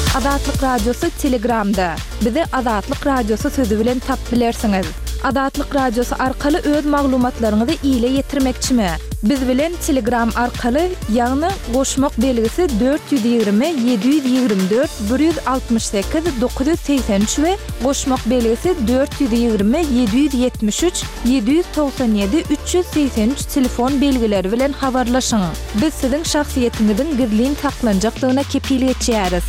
Adatlyk radiosu Telegramda. Bizi Adatlyk radiosu sözü bilen tap bilersiňiz. Adatlyk radiosu arkaly öz maglumatlaryňyzy ýyla ýetirmekçimi? Biz bilen Telegram arkaly ýagny goşmak belgisi 420 724 168 983 we goşmak belgisi 420 773 797 383 telefon belgileri bilen habarlaşyň. Biz siziň şahsiýetiňiziň gizlin saklanjaklygyna kepillik etýäris.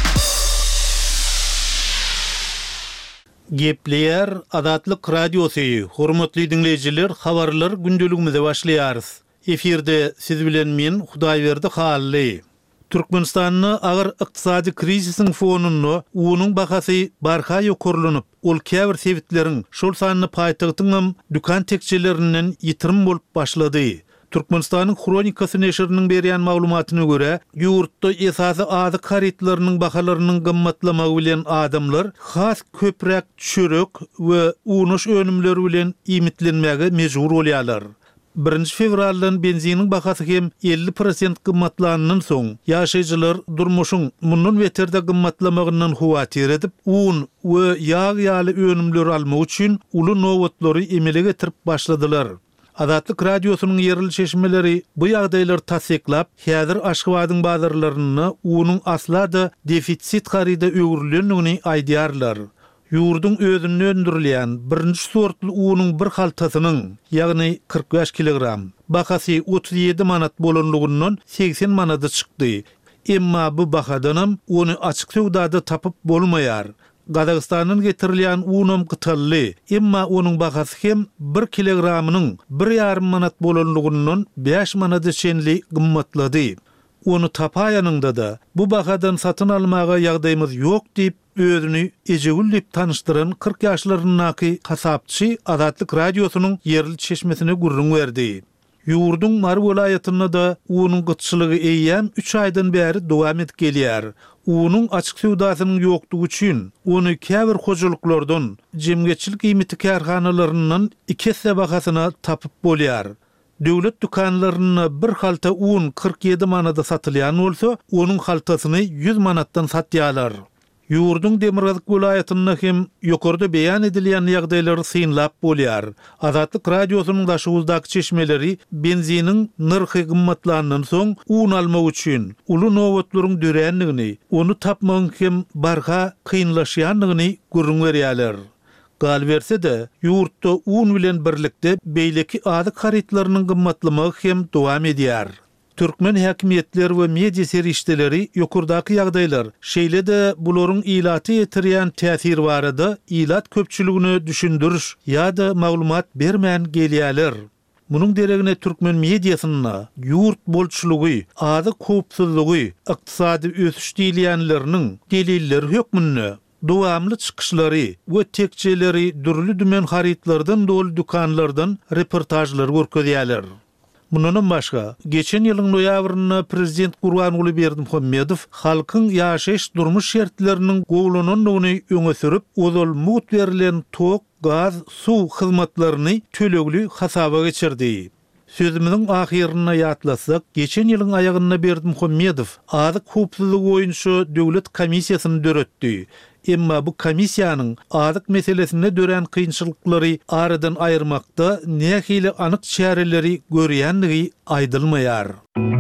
Gepleyer Adatlyk radiosu. Hormatly dinleyijiler, habarlar gündeligimize başlaýarys. Efirde siz bilen men Hudaýberdi Hally. Türkmenistanyň agyr ykdysady krizisiň fonunda unyň bahasy barha ýokurlanyp, ol käbir sebitleriň şol sanyny paýtagtyň dükan tekçilerinden ýitirim bolup başlady. Türkmenistanyň Kronikasy neşriniň berýän maglumatyna görä, ýurtda esasy azyk haritlarynyň bahalarynyň gymmatlamagy bilen adamlar has köprek, çörek we unuş önümleri bilen imitlenmäge mejbur bolýarlar. 1 fevraldan benzinin bahasy hem 50% gymmatlanynyň soň ýaşaýjylar durmuşyň mundan beterde gymmatlamagyndan huwatir edip, un we ýağ ýaly önümleri almak üçin uly nowatlary emele getirip başladylar. Adatlyk radiosynyň ýerli çeşmeleri bu ýagdaýlary tasdiklap, häzir Aşgabatyň bazarlaryny unyň aslada defitsit garida öwrülendigini aýdýarlar. Ýurdun özüni öndürilýän 1-nji sortly unyň bir haltasynyň, ýagny 45 kilogram, bahasy 37 manat bolanlygyndan 80 manata çykdy. Emma bu bahadanam ony açyk sowdada tapyp bolmaýar. Gazagystanyň getirilýän unum gytally, emma onuň bahasy hem 1 kilogramynyň 1,5 manat bolanlygyndan 5 manata çenli gymmatlady. Onu tapaýanyňda da bu bahadan satyn almaga ýagdaýymyz ýok diýip özüni ejegüllip tanıştıran 40 ýaşlaryndaky kasapçy Adatlyk radiosynyň ýerli çeşmesine gurrun berdi. Ýurdun Mar welaýatyna da unyň gytçylygy eýýän 3 aýdan bäri dowam edip gelýär. Unyň açyk sowdasynyň ýokdugy üçin ony käbir hojuluklardan, jemgyçilik ýmiti kärhanalarynyň 2 sebahasyna tapyp bolýar. Döwlet dükanlaryna bir halta un 47 manada satylýan bolsa, onuň haltasyny 100 manatdan satýarlar. Ýurdun Demirgazyk welaýatyna hem ýokarda beýan edilýän ýagdaýlary synlap bolýar. Adatlyk radiosynyň daşygyndaky çeşmeleri benziniň nyrhy gymmatlanyňdan soň un almak üçin uly nowatlaryň dörenligini, onu tapmak hem barha kynlaşýanlygyny gurrun berýärler. Galberse de ýurtda un bilen birlikde beýleki azyk haritlarynyň gymmatlamagy hem dowam edýär. Türkmen häkimetleri we media serişdeleri ýokurdaky ýagdaýlar şeýle de bularyň ilaty ýetirýän täsir barada ilat köpçüligini düşündiriş ýa-da maglumat bermän gelýärler. Munyň deregine türkmen mediasyna ýurt bolçulugy, azyk howpsuzlygy, ykdysady ösüş diýilýänleriniň delilleri hökmünde dowamly çykyşlary we tekçeleri dürli dümen haritlardan dolu dükanlardan reportajlar görkezýärler. Mundan başga, geçen ýylyň noýabryna prezident Gurbanuly Berdimuhammedow halkyň ýaşaýyş durmuş şertleriniň gowlanandygyny öňe sürüp, ozal mut berilen tok, gaz, suw hyzmatlaryny tölegli hasaba geçirdi. Sözümüzün ahiryna ýatlasak, geçen ýylyň aýagyna Berdimuhammedow azyk howpsuzlygy boýunça döwlet komissiýasyny döretdi. Emma bu komissiýanyň azyk meselesine dören kynçylyklary aradan aýyrmakda nähili anyk çäreleri görýändigi aýdylmaýar.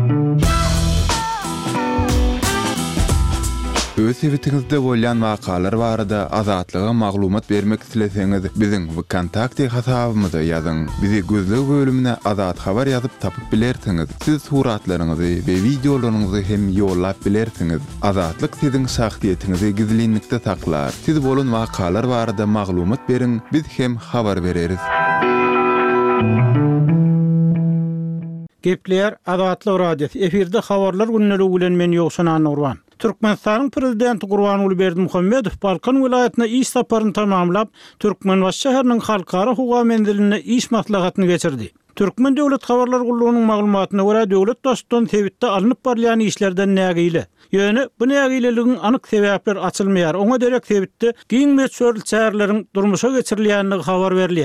Öz sebetiňizde bolýan wakalar barada azatlyga maglumat bermek isleseňiz, biziň kontakty hasabymyza ýazyň. Bizi gözleg bölümine azat habar ýazyp tapyp bilersiňiz. Siz suratlaryňyzy we videolaryňyzy hem ýollap bilersiňiz. Azatlyk siziň şahsiýetiniňizi gizlinlikde saklar. Siz bolan wakalar barada maglumat beriň, biz hem habar bereriz. Gepleyer Adatlyk radiosu. Efirde habarlar günneligi bilen men Ýogşan Nurwan. Türkmenistanyň prezidenti Gurbanuly Berdimuhammedow Balkan welaýatyna iş saparyny tamamlap, Türkmenbaş şäheriniň halkara huga menziline iş maslahatyny geçirdi. Türkmen döwlet habarlar gullugynyň maglumatyna görä döwlet dostdan sebitde alınıp barlayan işlerden nägili. Ýöne bu nägililigiň anyk sebäpleri açylmaýar. Oňa derek sebitde giňme çörl çärleriň durmuşa geçirilýändigi habar berilýär.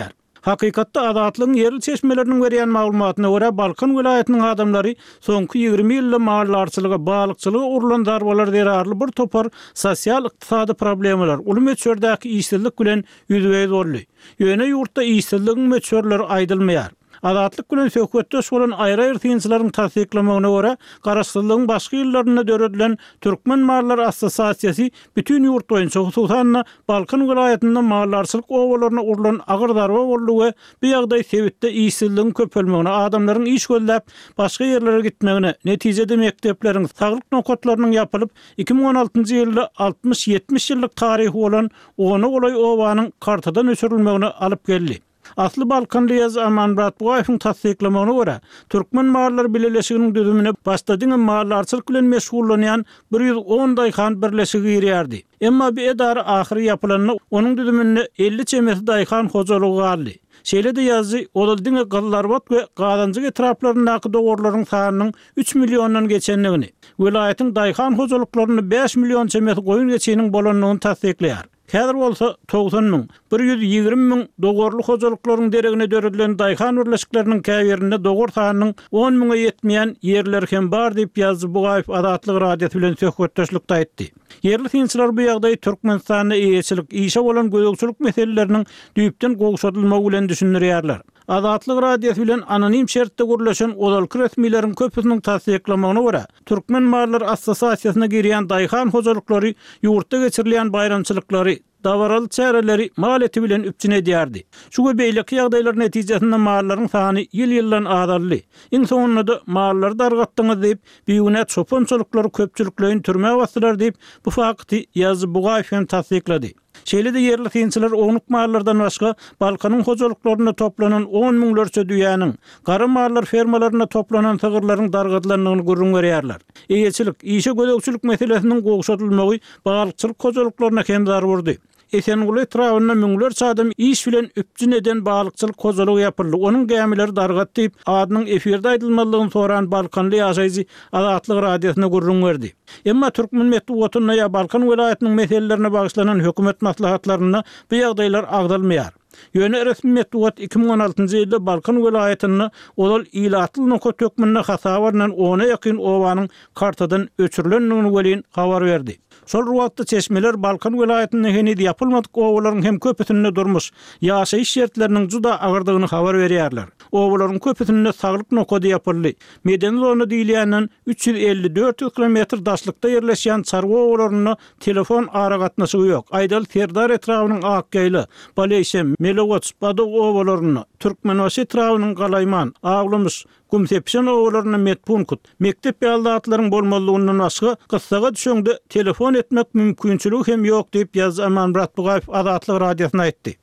Hakykatda adatlygyň yerli çeşmeleriniň berýän maglumatyna görä Balkan vilayatynyň adamlary soňky 20 ýylda mallarçylyga, balykçylyga urulan darbalar derarly bir topar sosial ykdysady problemalar uly meçherdäki işsizlik bilen ýüzbeýiz boldy. Ýöne ýurtda işsizligiň meçhörleri aýdylmaýar. Adatlyk bilen söhbetdeş bolan aýry-aýry tynçylaryň tasdiklamagyna görä, garaşsyzlygyň başga ýyllaryna döredilen Türkmen Mallar Assosiasiýasy bütün ýurt boýunça hususan Balkan vilayatynda mallarçylyk owalaryna urulan agyr darba boldugy bu ýagdaý sebäpde işsizligiň köpelmegine, adamlaryň iş gözläp başga ýerlere gitmegine, netijede mekdepleriň saglyk nokatlarynyň ýapylyp 2016-njy ýylda 60-70 ýyllyk taryhy bolan ony olay owanyň kartadan öçürilmegine alyp geldi. Asly Balkanly ýaz Aman Muratbaýewiň tasdiklamagyna görä, Türkmen Mallar Birleşiginiň düzümine başladyň mallarçylyk bilen meşgullanýan 110 daýhan birleşigi girýärdi. Emma bu edara ahyry ýapylanyny onuň düzümine 50 çemesi daýhan hojalygy garly. Şeýle-de ýazy Olaldyň Gallarbat we Gadanjyk etraplaryndaki dogorlaryň sanynyň 3 milyondan geçenligini, vilayatyň daýhan hojalyklaryny 5 milyon çemesi goýun geçeniň bolanyny tasdiklýar. Häzir bolsa 90 000, 120 000 dogorly hojalyklaryň deregine döredilen daýhan birleşikleriniň käýerinde dogor sanynyň 10 000-a ýetmeýän ýerler hem bar diýip ýazdy Bugaýew adatlyk radiýasy bilen söhbetdeşlikde aýtdy. Yerli tynçylar bu ýagdaý Türkmenistanyň eýeçilik, işe bolan gödökçülük meseleleriniň düýpden gowşatylmagy bilen düşünýärler. Adatlyk radiýasy bilen anonim şertde gürleşen olalky resmiýleriň köpüsiniň tasdiklamagyna görä, Türkmen Mallar Assosiasiýasyna girýän daýhan hojalyklary ýurtda geçirilýän bayramçylyklary, davaral çäreleri mal eti bilen üpçün edýärdi. Şu beýlik ýagdaýlar netijesinde mallaryň sany ýyl-ýyldan azaldy. Iň soňunda mallar dargatdyňyz diýip, biýüne çopançylyklary köpçülikleýin türme wasylar diýip bu fakty ýazy Bugaýew tasdiklady. Şeýle-de yerli tynçylar onluk mallardan başga Balkanyň hojalyklaryna toplanan 10 miňlerçe düýäniň, gary mallar fermalaryna toplanan tygyrlaryň dargatlanyny görüň berýärler. Eýeçilik, işe gödökçülük meselesiniň gowşatylmagy balykçylyk hojalyklaryna hem zar berdi. Esenguly etrawyna miňlerçe adam iş bilen üpçün eden balykçylyk hojalygy ýapyldy. Onuň gämileri dargat diýip adynyň efirde aýdylmalygyny soran Balkanly ýaşaýjy adatlyk radiýasyna gurrun berdi. Emma Türkmen medeniýetine ýa Balkan welaýatynyň meselelerine bagyşlanan hökümet maslahatlaryna bu ýagdaýlar agdalmaýar. Ýöne resmi medeniýet 2016-njy ýylda Balkan welaýatyny olal ilatly nokat hökmüne hasabarlan 10-a ýakyn owanyň kartadan öçürilendigini welin habar berdi. Şol wagtda çeşmeler Balkan welaýatynyň henüz ýapylmadyk owalaryň hem köpüsinde durmuş, ýaşaýyş şertleriniň juda agyrdygyny habar berýärler. Owalaryň köpüsinde saglyk nokady ýapyldy. Medeni zona diýilýänden 350-400 kilometr daşlykda ýerleşýän çarwa owalaryna telefon aragatnaşy ýok. Aýdal Serdar etrawynyň Akgaýly, Baleşem, Melowat, Badog owalaryna, Türkmenbaşy etrawynyň Galayman, Aglamyş, Gumsepşen owalaryna metpunkut, mektep ýaldatlaryň bolmalygynyň başga gyssaga düşende telefon etmek mümkinçiligi hem ýok diýip ýazdy Aman Muratbaýew adatlyk radiýasyna aýtdy.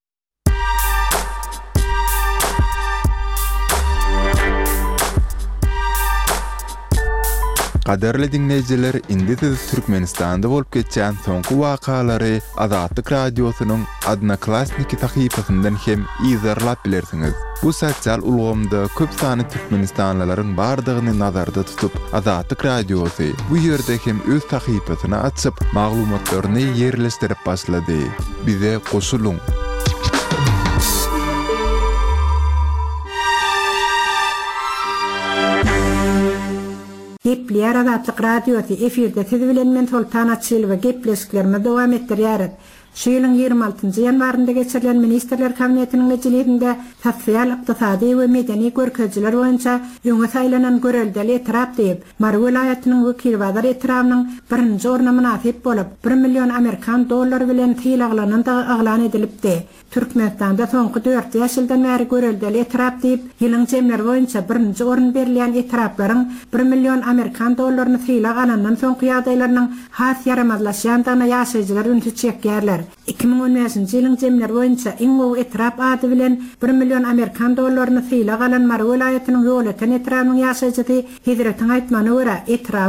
Qaderli dinleyijiler, indi siz Türkmenistanda bolup geçen soňky wakalary Adatlyk radiosynyň Adnaklasniki sahypasyndan hem izarlap bilersiňiz. Bu sosial ulgamda köp sany Türkmenistanlylaryň bardygyny nazarda tutup, Adatlyk radiosy bu ýerde hem öz sahypasyny açyp, maglumatlaryny ýerleşdirip başlady. Bize goşuluň. Gepler Adatlyk radiosy efirde siz bilen men Sultan Açyl we gepleşiklerine dowam etdirýär. Şu ýylyň 26-njy ýanwarynda geçirilen Ministrler Kabinetiniň mejlisinde sosial, ykdysady we medeni görkezler boýunça ýöňe saýlanan göreldeli etrap diýip, Mar welaýatynyň wekil bazar etrawynyň birinji orna münasip bolup 1 milyon Amerikan dollary bilen tyýlagylanan da aglan edilipdi. Türkmenistanda soňky 4 ýaşyldan bäri göreldeli etrap diýip, ýylyň jemler boýunça birinji orun berilýän etraplaryň 1 milyon Amerikan dollaryny tyýlag alandan soňky ýagdaýlarynyň has yaramazlaşýandygyna ýaşaýjylar ünsi çekýärler. 2015-nji ýylyň jemler boýunça iň gowy etrap ady bilen 1 milyon Amerikan dollaryny tyýlag alan Mar welaýatynyň ýolatan etrawynyň ýaşaýjysy Hidretiň aýtmanyna görä etrawyň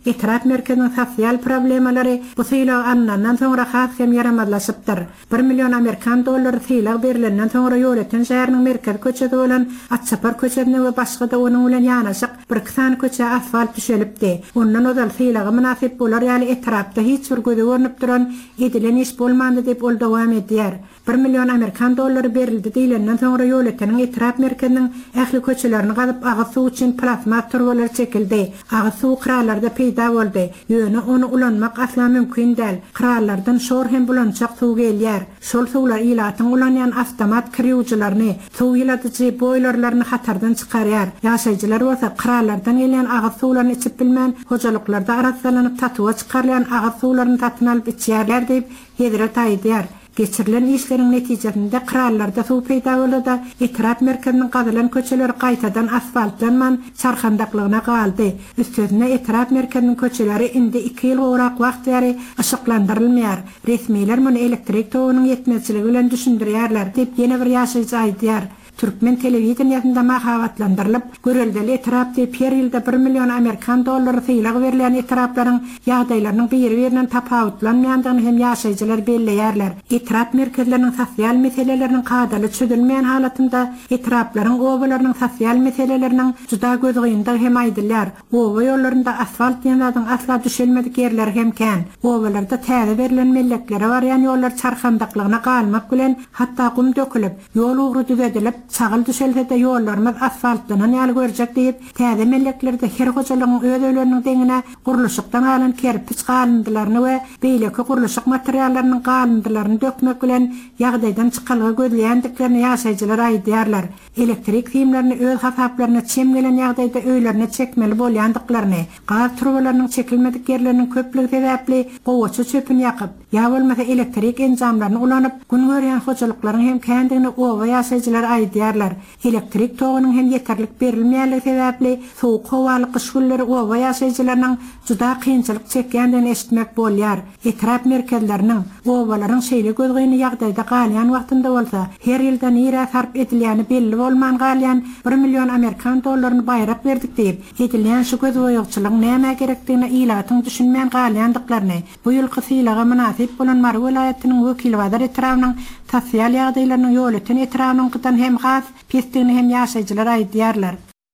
etiraf merkezinin sosial problemleri bu sylagy anlandan soňra has hem yaramadlaşypdyr. 1 milyon Amerikan dollary sylagy berilenden soňra ýöwletiň şäheriniň merkezi köçede bolan Atçapar köçedine we başga da onuň bilen ýanaşyk bir kısan köçe asfalt düşelipdi. Ondan ozal sylagy münasip bolar ýaly etrapda hiç bir göze görnüp duran edilen iş bolmandy dep ol dowam edýär. 1 milyon Amerikan dollary berildi diýilenden soňra ýöwletiniň etrap merkeziniň ähli köçelerini gazyp agy suw üçin plasma turbalar çekildi. Agy suw kralarda peýda boldy. Ýöne onu ulanmak asla mümkin däl. Kralardan şor hem bulançak suw gelýär. Şol suwlar ilatyň ulanýan avtomat kirýüjlerini, suw ýylatyjy boýlarlaryny hatardan çykarýar. Ýaşaýjylar bolsa kralardan gelen agy suwlaryny içip bilmän hojalyklarda arasalanyp tatywa çykarýan agy suwlaryny tatyn alyp içýärler diýip hedret aýdýar. Geçirilen işlerin netijesinde krallarda suw peýda boldy. Etrap merkeziniň gazylan köçeleri gaýtadan asfaltlanman çarxandaklygyna galdy. Üstüne etrap merkeziniň köçeleri indi 2 ýyl gowrak wagt bäri aşyklandyrylmaýar. Resmiler muny elektrik togynyň ýetmezçiligi bilen düşündirýärler diýip ýene bir ýaşaýjy aýdýar. Türkmen televizionyasynda mahabatlandyrlyp göreldeli etrap diýip her ýylda 1 milyon Amerikan dollary sylagy berilen etraplaryň ýagdaýlarynyň bir-birinden tapawutlanmaýandygyny hem ýaşaýjylar belleýärler. Etrap merkezleriniň sosial meseleleriniň gadaly çözülmeýän halatynda etraplaryň obalarynyň sosial meseleleriniň juda gözgynda hem aýdylýar. Oba ýollarynda asfalt ýanadyň asla düşelmedik ýerler hem kän. Obalarda täze berilen melleklere barýan ýollar çarxandaklygyna galmak bilen hatda gum dökülip ýol ugry düzedilip çagyl düşelse de ýollarymyz asfaltlanan ýaly görjek diýip täze melleklerde her hojalygyň öz öýleriniň deňine guruluşykdan alan kerpiç galyndylaryny we beýleki guruluşyk materiallarynyň galyndylaryny dökmek bilen ýagdaýdan çykalgy gözleýändiklerini ýaşaýjylar aýdýarlar. Elektrik simlerini öz hasaplaryna çemgelen ýagdaýda öýlerine çekmeli bolýandyklaryny, gaz trubalarynyň çekilmedik ýerleriniň köplügi sebäpli gowaça çöpüni ýakyp, ýa bolmasa elektrik enjamlaryny ulanyp gün görýän hojalyklaryň hem kändigini oba ýaşaýjylar aýdýarlar. Elektrik togynyň hem ýeterlik berilmeýänligi sebäpli sowuk hawaly kyş günleri oba ýaşaýjylarynyň juda kynçylyk çekýändigini eşitmek bolýar. Etrap merkezleriniň obalaryň şeýle gözgyny ýagdaýda galýan wagtynda bolsa, her ýylda nira sarp edilýäni belli bolman galýan 1 milyon Amerikan dollaryny baýrak berdik diýip, edilýän şu gözboýagçylyk näme gerekdigini ilatyň düşünmeýän galýandyklaryny bu ýylky sylaga münasip bolan Mar welaýatynyň wekili Badar etrafynyň sosial ýagdaýlarynyň ýöwleten etrafynyň gytan hem has pestigini hem ýaşaýjylar aýdýarlar.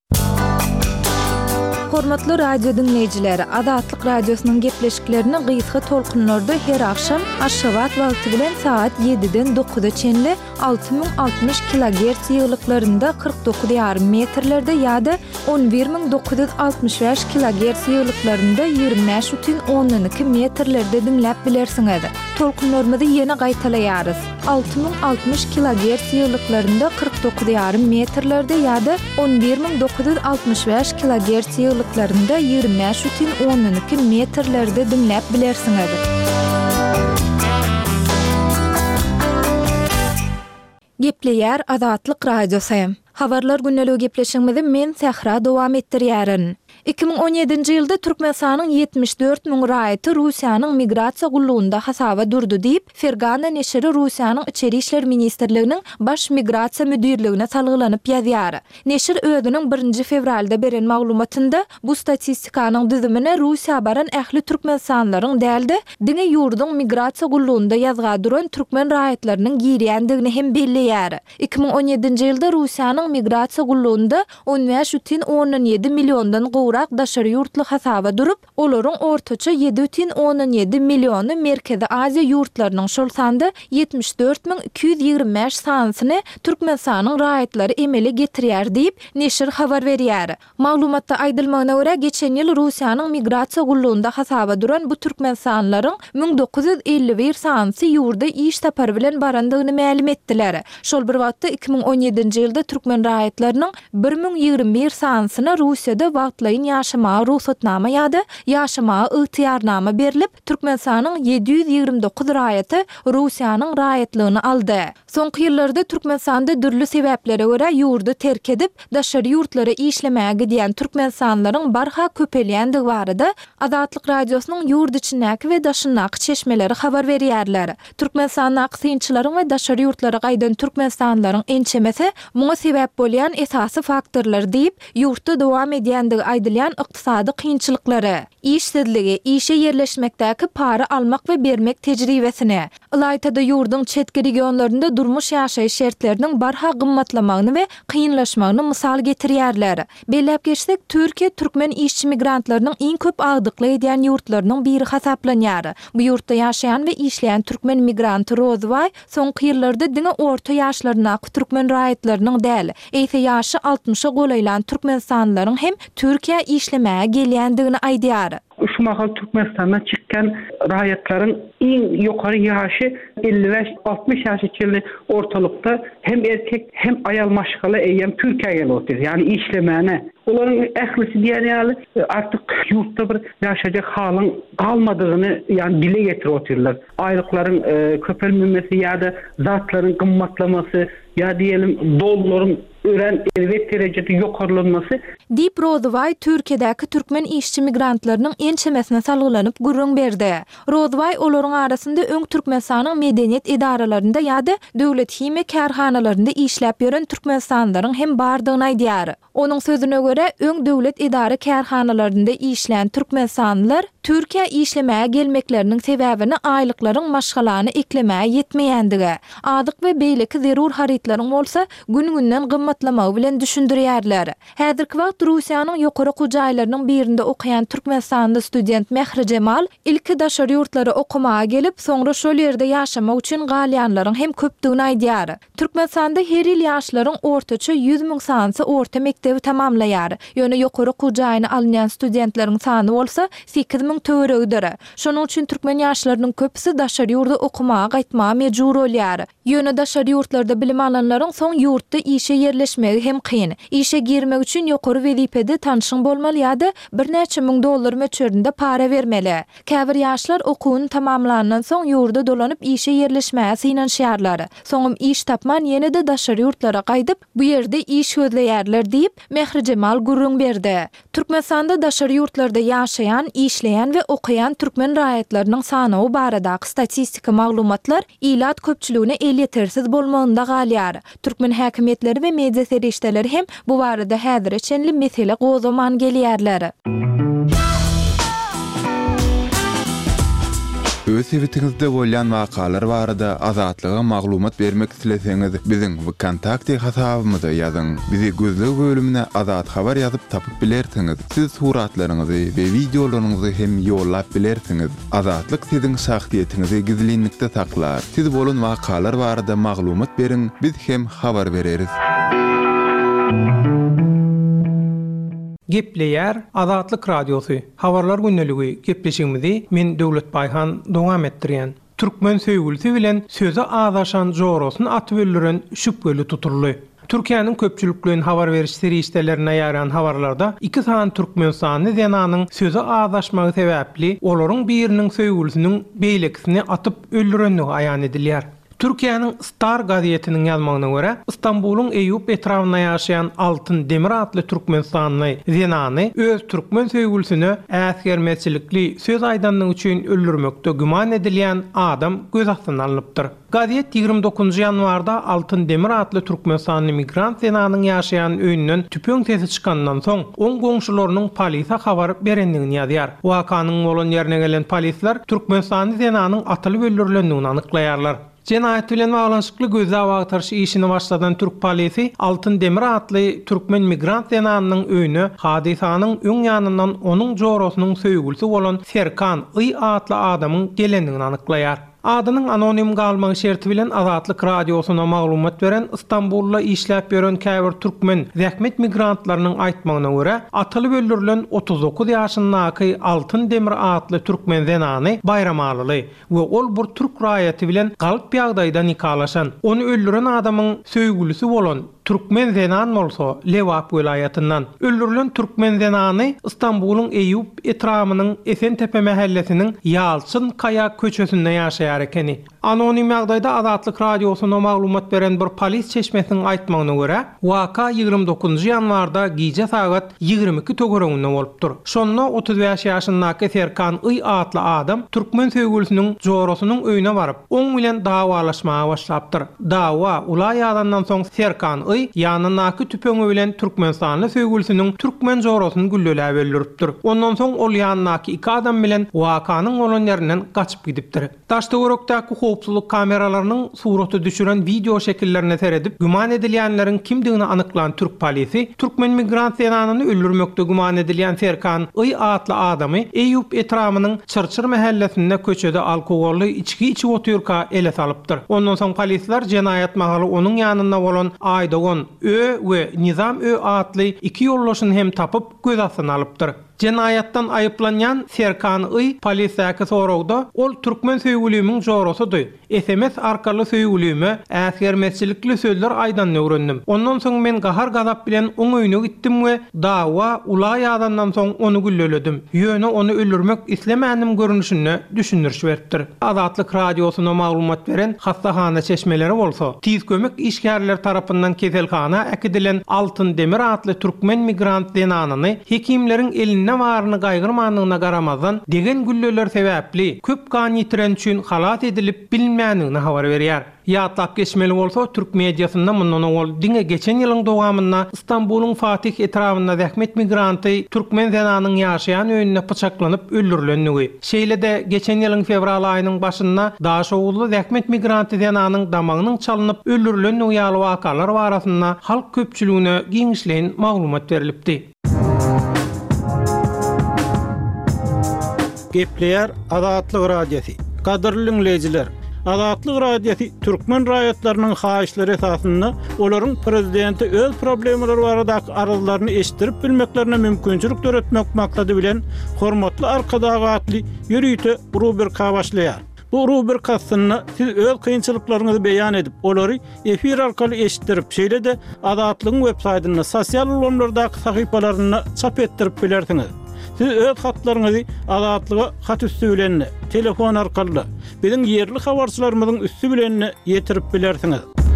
Hormatly radio dinleýijileri, Adatlyk radiosynyň gepleşiklerini gysga tolkunlarda her akşam Aşgabat wagty bilen saat 7-den 9-a çenli 6060 kHz ýyglyklarynda 49,5 metrlerde ýa-da 11965 kHz ýyglyklarynda 25,12 metrlerde dinläp bilersiňiz. Tolkunlarymyzy ýene gaýtalaýarys. 6060 kHz ýyglyklarynda 49,5 metrlerde ýa-da 11965 kHz ýyglyklarynda 25,12 metrlerde dinläp bilersiňiz. Gepleýär Adatlyk radiosu. Habarlar günneligi gepleşigimizi men Sahra dowam etdirýärin. 2017-nji ýylda Türkmenistanyň 74 000 raýaty Russiýanyň migrasiýa gullugynda hasaba durdy diýip Fergana neşri Russiýanyň Içeri işler ministrliginiň baş migrasiýa müdirligine salgylanyp ýazýar. Neşir özüniň 1 fevralda beren maglumatynda bu statistikanyň düzümine Russiýa baran ähli türkmenistanlaryň däldi, diňe ýurduň migrasiýa gullugynda ýazga duran türkmen raýatlarynyň girýändigini hem belleýär. 2017-nji ýylda Russiýanyň migrasiýa gullugynda 15,17 milliondan gowrak daşary ýurtly hasaba durup, olaryň ortaça 7,17 milliony Merkezi Aziýa ýurtlarynyň şol sandy 74,225 sanyny Türkmenistanyň raýatlary emeli getirýär diýip neşir habar berýär. Maglumatda aýdylmagyna görä geçen ýyl Russiýanyň migrasiýa gullugynda hasaba duran bu türkmenistanlaryň 1951 sanyny ýurda iş tapary bilen barandygyny ma'lum etdiler. Şol bir wagtda 2017-nji ýylda türkmen raýatlarynyň 1021 sanyny Russiýada wagtlaýyn ýaşamaga ruhsatnama ýa-da ýaşamaga ygtyýarnama berilip, Türkmenistanyň 729 raýaty Russiýanyň raýatlygyny aldy. Soňky ýyllarda Türkmenistanda dürli sebäplere görä ýurdu terk edip, daşary ýurtlara işlemäge gidýän türkmenistanlaryň barha köpelýändigi barada Adatlyk radiosynyň ýurt içindäki we daşyndaky çeşmeleri habar berýärler. Türkmenistanyň aksyňçylaryň we daşary ýurtlara gaýdan türkmenistanlaryň ençemesi muňa sebäp bolýan esasy faktorlar diýip ýurtda dowam edýändigi aýdylýan ykdysady kynçylyklary. işsizligi, işe yerleşmekdäki para almak we bermek tejribesini, Ilaytada yurdun çetki regionlarında durmuş yaşayış şertlerinin barha gymmatlamagyny we kıyınlaşmagyny misal getirýärler. Bellep geçsek, Türkiye türkmen işçi migrantlarının en köp agdykly edýän yurtlarynyň biri hasaplanýar. Bu yurtda yaşayan we işleyen türkmen migranty Rozvay soňky ýyllarda diňe orta ýaşlaryna türkmen raýatlarynyň däl, eýse ýaşy 60-a golaylan türkmen sanlaryň hem Türkiye işlemäge gelýändigini aýdýar. Şu mahal Türkmenistan'dan çıkan rahatların en yukarı yaşı 55-60 yaş içinde ortalıkta hem erkek hem ayal maşgala eyyem Türkiye'ye geliyor. Yani işlemene. Onların ehlisi diyen yani artık yurtta bir yaşayacak halın kalmadığını yani dile getiriyorlar. Aylıkların köpelmemesi ya da zatların kımmatlaması ya diyelim doların ören elbet derecede yokarlanması. Dip Rozvay Türkiye'deki Türkmen işçi migrantlarının ençemesine salgılanıp gurrun berdi. Rozvay olaryň arasında öň Türkmenistanyň medeniýet idaralarında ýa-da döwlet hime kärhanalarında işläp ýören türkmenistanylaryň hem bardygyny aýdýar. Onuň sözüne göre öň döwlet idara kärhanalarında işleyen türkmenistanlylar Türkiye işlemäge gelmeklerinin sebäbini aýlyklaryň maşgalany eklemäge ýetmeýändigi, adyk we beýleki zerur haritlaryň bolsa gün-günden gymmatlamagy bilen düşündirýärler. Häzirki wagt Russiýanyň ýokary gujaýlarynyň birinde okuyan Türkmenistanly student Mehri Cemal ilki daşary ýurtlary okumaga gelip soňra şol ýerde ýaşamak üçin galýanlaryň hem köpdigini aýdýar. Türkmenistanda her ýyl ýaşlaryň ortaça 100.000 sanyny orta mektebi tamamlaýar. Ýöne ýokary gujaýyny alýan studentleriň sany bolsa 8.000 töweregdir. Şonuň üçin türkmen ýaşlarynyň köpüsi daşary ýurda okumaga gaýtmaga mejbur bolýar. Ýöne daşary ýurtlarda bilim alanlaryň soň ýurtda işe yerleşmegi hem kyn. İşe girmek üçin ýokary wezipede tanşyň bolmaly ýa-da $1000 möçberinde para bermeli. Käbir ýaşlar okuwyny tamamlanandan soň ýurda dolanyp işe yerleşmäge synanşýarlar. Soňum iş tapman ýene-de daşary ýurtlara gaýdyp bu ýerde iş gözleýärler diýip Mehri Cemal gurrun berdi. Türkmenistanda daşary ýurtlarda ýaşayan, işleyen we okuyan türkmen raýatlarynyň sany baradaky statistika maglumatlar ilat köpçüligine el ýetersiz bolmagynda galýar. Türkmen häkimetleri we media serişdeleri hem bu barada häzir çenli mesele gozaman gelýärler. Öz evitinizde bolýan wakalar barada azatlyga maglumat bermek isleseňiz biziň kontakty hasabymyza ýazyň. Bizi gözlük bölümine azat habar ýazyp tapyp bilersiňiz. Siz suratlaryňyzy we videolaryňyzy hem ýollap bilersiňiz. Azatlyk siziň şahsiýetinizi gizlinlikde saklar. Siz bolan wakalar barada maglumat beriň, biz hem habar bereriz. Gepleýär Azatlyk radiosu. Habarlar günneligi gepleşigimizi men Döwlet Baýhan dowam etdirýän. Türkmen söýgülsi bilen söze azaşan jorosyny atyp öldüren şüpgeli tuturly. Türkiýanyň köpçülikliğin habar beriş serişdelerine ýaran habarlarda 2 san Türkmenistanyň zenanyň söze azaşmagy sebäpli olaryň biriniň söýgülsiniň beýlekisini atyp öldürenligi aýan edilýär. Türkiýanyň Star gazetiniň ýazmagyna görä, Istanbulyň Eýup etrawyna ýaşayan Altyn Demir adly Türkmenistanly zenany öz türkmen söýgülsini äsgermeçilikli söz aýdanlygy üçin öldürmekde güman edilýän adam göz astyna alınıpdyr. Gazet 29 ýanwarda Altyn Demir adly Türkmenistanly migrant zenanyň ýaşayan öýünden tüpüň sesi çykandan soň oň goňşularynyň polisiýa habar berendigini ýazýar. Wakanyň bolan ýerine gelen polisler Türkmenistanly zenanyň atylyp öldürilendigini anyklaýarlar. Cinayet bilen baglanşykly gözä bagtarşy işini başladan Türk polisi Altyn Demir adly türkmen migrant zenanynyň öýüne hadisanyň öň ýanyndan onuň jorosynyň söýgülsi bolan Serkan Y adly adamyň gelendigini anyklaýar. Adynyň anonim galmagy şerti bilen Azatlyk radiosyna maglumat beren Istanbulda işläp ýören käbir türkmen zähmet migrantlarynyň aýtmagyna görä, atylyp öldürilen 39 ýaşyndaky Altyn Demir adly türkmen zenany bayramaly we ol bir türk raýaty bilen galyp ýagdaýda nikalaşan. Onu öldüren adamyň söýgülisi bolan Türkmen zenan bolsa Lewap welaýatyndan öldürilen türkmen zenany Istanbulyň Eýup etramynyň Esentepe mahallesiniň Ýalçyn Kaya köçesinde ýaşaýar ekeni. Anonim ýagdaýda Azatlyk radiosyna maglumat beren bir polis çeşmesiniň aýtmagyna görä, waka 29 ýanwarda gize sagat 22 tögereginde bolupdyr. Şonda 35 ýaşyndaky Serkan Iy atly adam türkmen söýgülsiniň jorosynyň öýüne baryp, oň bilen dawalaşmaga başlapdyr. Dawa ulay ýadandan soň Serkan Iy ýanynaky tüpeňi bilen Türkmenistanly söýgülsiniň türkmen jorosyny güllelä belleripdir. Ondan soň ol ýanynaky iki adam bilen wakanyň bolan ýerinden gaçyp gidipdir. Taşdöwrekdäki howpsuzlyk kameralarynyň suraty düşüren video şekillerine seredip güman edilýänleriň kimdigini anyklan türk polisi türkmen migrant ýanyny öldürmekde güman edilýän Serkan Iy atly adamy Eýüp etramynyň Çırçır mahallesinde köçede alkogolly içki içip oturýarka ele salypdyr. Ondan soň polisler jenaýat magaly onuň ýanynda bolan Aydogon Ö we Nizam Ö atly iki ýollaşyny hem tapyp göz astyna alypdyr. Jenaýatdan aýyplanýan Serkan Iy polisiýaky soragda ol türkmen söýgülümiň jorosudy. SMS arkaly söýgülüme äsgermezçilikli sözler aýdan öwrendim. Ondan soň men gahar gazap bilen oň öýüne gitdim we dawa ulay ýadandan soň onu gülleledim. Ýöne onu öldürmek islemänim görünüşine düşündürüş beripdir. Azatlyk radiosyna maglumat beren hastahana çeşmeleri bolsa, tiz kömek işgärler tarapyndan keselhana äkidilen Altyn Demir atly türkmen migrant denanyny hekimleriň eline waryny gaýgyrmanlygyna garamazdan degen gülleler sebäpli köp kan ýitiren üçin halat edilip bilmänligini habar berýär. Ýatlap geçmeli bolsa türk mediasynda mundan ol diňe geçen ýylyň dowamynda Istanbulyň Fatih etramynda zähmet migranty türkmen denanynyň ýaşaýan öýüne pyçaklanyp öldürilenligi. Şeýlede geçen ýylyň fevral aýynyň başynda Daşowully zähmet migranty denanynyň damagynyň çalynyp öldürilen ýaly wakalar barasynda halk köpçüligine giňişleýän maglumat berilipdi. Gepleýär Azatlyk radiosi. Gadyrly dinleýijiler, Azatlyk radiosi türkmen raýatlarynyň haýyşlary esasynda olaryň prezidenti öz problemleri baradaky arazylaryny eşitdirip bilmeklerine mümkinçilik töretmek maksady bilen hormatly arkadagy atly ýürüýte rubrika başlaýar. Bu rubrikasyny siz öz kynçylyklaryňyzy beýan edip, olary efir arkaly eşitdirip, şeýle-de Azatlygyň web saýtyna, sosial ulanlardaky sahypalaryna çap etdirip bilersiňiz. Siz öz hatlaryňyzy Azatlyga hat üstü bilen, telefon arkaly biziň ýerli habarçylarymyzyň üstü bilen ýetirip bilersiňiz.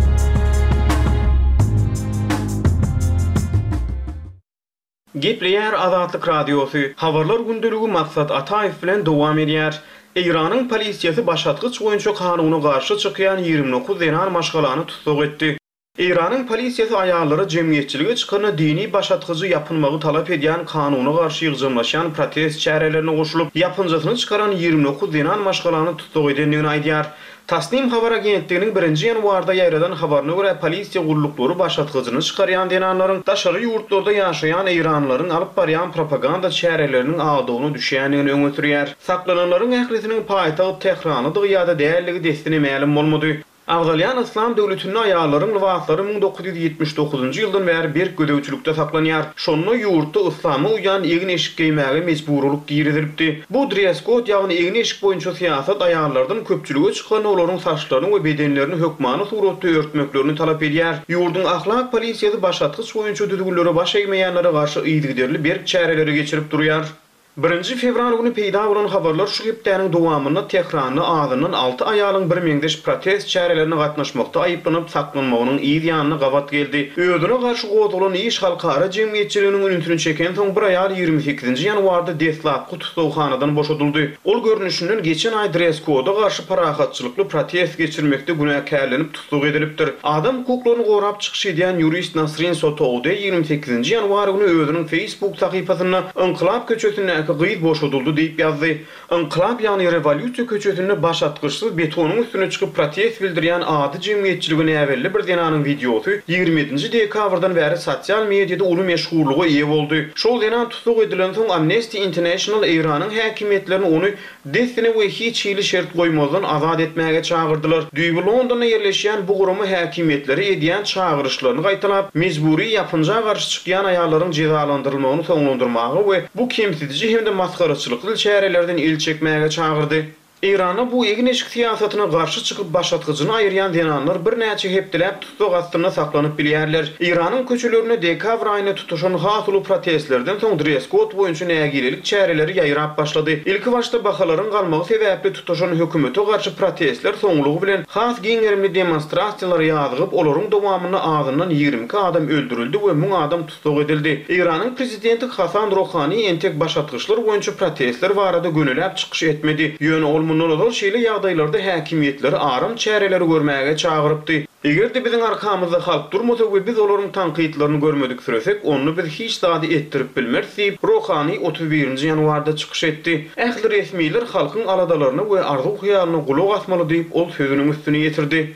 Gepleýär Azatlyk radiosu. Habarlar gündüligi Maksat Ataýew bilen dowam edýär. Iranyň polisiýasy başatgyç boýunça kanuny garşy çykýan 29 denar maşgalany tutsak etdi. Iranyň polisiýasy aýallary jemgyýetçiligi çykany dini başatgyjy ýapynmagy talap edýän kanuny garşy ýygymlaşan protest çärelerine goşulyp ýapynjasyny çykaran 29 denar maşgalany tutsak edenligini aýdýar. Tasnim habar agentliginiň 1-nji ýanwarda ýaýradan habaryna görä polisiýa gullukları başatgyjyny çykarýan denanlaryň daşary ýurtlarda ýaşaýan Iranlaryň alyp barýan propaganda çäreleriniň agdawyny düşýänligini öňe sürýär. Saklananlaryň ählisiniň paýtagy Tehranydyr ýa-da däligi desini ma'lum bolmady. Awdalyan İslam döwletiniň aýallaryň liwatlary 1979-njy ýyldan bäri bir gödäwçilikde saklanýar. Şonda ýurtda islamy uýan egin eşik giýmäge mejburlyk giýrilipdi. Bu dress code ýagny egin eşik boýunça siýasat aýallardan köpçüligi çykan olaryň saçlaryny we bedenlerini hökmany suratda örtmeklerini talap edýär. Ýurdun ahlak polisiýasy başatgyç boýunça düdügüllere baş egmeýänlere garşy ýygyderli berk çäreleri geçirip durýar. 1 fevral günü peýda bolan habarlar şu gepdäniň dowamyny Tehranyň adynyň 6 aýalyň bir meňdeş protest çärelerine gatnaşmakda aýyplanyp saklanmagynyň ýygyanyny gabat geldi. Özüne garşy goýulan iş halkara jemgyýetçiliginiň ünütüni çeken soň bir aýal 28-nji ýanwarda Deslap tutulhanadan boşadyldy. Ol görnüşinden geçen aý dress koda garşy parahatçylykly protest geçirmekde günäkärlenip tutsak edilipdir. Adam hukuklaryny gorap çykyş edýän ýurist Nasrin Sotowde 28-nji ýanwar günü özüniň Facebook sahypasyna Inqilab köçesine gyýyp boşadyldy diýip ýazdy. Inqilab ýani revolýusiýa köçesini başatgyçsy betonyň üstüne çykyp protest bildirýän ady jemgyýetçiligine äwelli bir denanyň videosy 27-nji dekabrdan bäri sosial mediada uly meşhurlygy ýe boldy. Şol denan tutsak edilen soň Amnesty International Iranyň häkimetlerini onu desini we hiç ýyly şert goýmazdan azad etmäge çağırdylar. Düýbi Londonda ýerleşýän bu gurumy häkimetleri edýän çağırışlaryny gaýtalap, mejburi ýapynja garşy çykýan aýallaryň cezalandyrylmagyny soňlandyrmagy we bu kemsitici hem de maskaraçylykly çärelerden el çekmäge çağırdy. İran'a bu egneşik siyasatyna garşy çykyp başatgyjyny aýyrýan denanlar bir näçe hepdelep tutsok astyna saklanyp bilýärler. İranyň köçelerine dekabr aýyna tutuşan hasyly protestlerden soň dress code boýunça nägililik çäreleri ýaýrap başlady. Ilki başda bahalaryň galmagy sebäpli tutuşan hökümete garşy protestler soňlugy bilen has giňerimli demonstrasiýalar ýazyp, olaryň dowamyny ağzyndan 22 adam öldürildi we 1000 adam tutsok edildi. İranyň prezidenti Hasan Rouhani entek başatgyçlar boýunça protestler barada gönüläp çykyş etmedi. Ýöne munulur şeýle ýagdaýlarda häkimiýetler aram çäreleri görmäge çağırypdy. Eger-de biziň arkamyzda halk durmasa we biz olaryň tanqidlerini görmedik süresek, onu biz hiç zady ettirip bilmersip, Rouhani 31-nji ýanwarda çykyş etdi. Ähli resmiler halkyň aladalaryny we arzu hyýalyny gulak asmaly diýip ol sözüniň üstüne ýetirdi.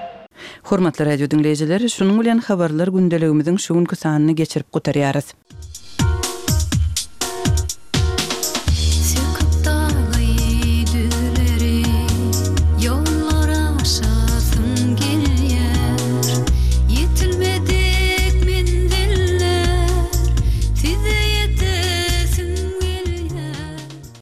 Hormatly radio dinleýijiler, şunuň bilen habarlar gündeligimiziň şu günkü sanyny geçirip gutarýarys.